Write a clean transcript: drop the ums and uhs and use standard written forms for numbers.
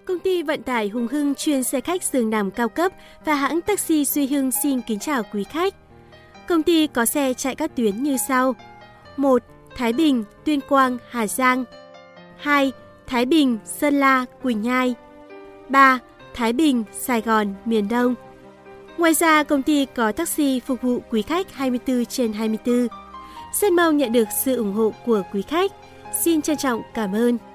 Công ty vận tải Hùng Hưng chuyên xe khách giường nằm cao cấp và hãng taxi Duy Hưng xin kính chào quý khách. Công ty có xe chạy các tuyến như sau. 1. Thái Bình, Tuyên Quang, Hà Giang. 2. Thái Bình, Sơn La, Quỳnh Nhai. 3. Thái Bình, Sài Gòn, miền Đông. Ngoài ra, công ty có taxi phục vụ quý khách 24/24. Rất mong nhận được sự ủng hộ của quý khách. Xin trân trọng cảm ơn.